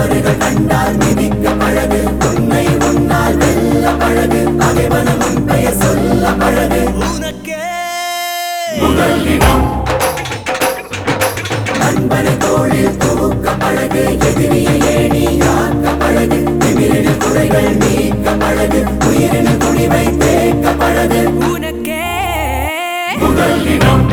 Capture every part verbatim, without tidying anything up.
தவறுகள் கண்டால் மிதிக்க பழகு. உன்னை உன்னால் வெல்ல பழகு. பகைவனும் உன் பெயர் சொல்ல பழகு. உனக்கே முதல் இடம். நண்பனை தோளில் தூக்க பழகு. எதிரியை ஏணியாக்க பழகு. திமிரின் குறைகள் நீக்க பழகு. உயிரின் துணிவை தேக்க பழகு. உனக்கே முதல் இடம்.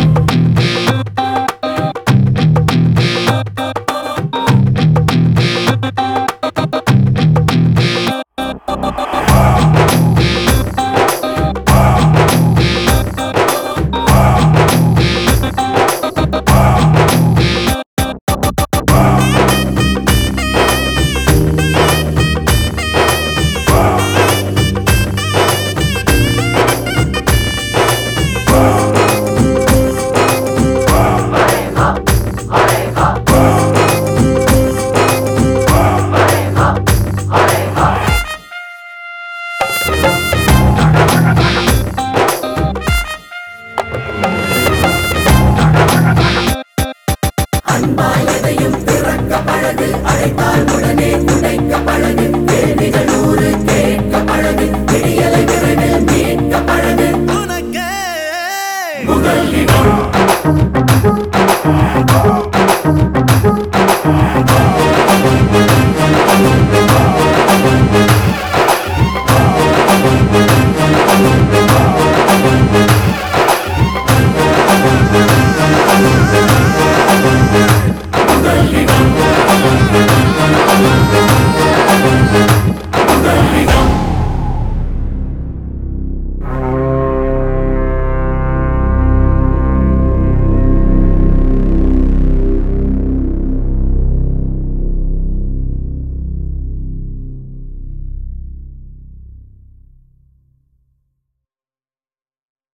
அன்பால் எதையும் திறக்க பழகு. அழைத்தால்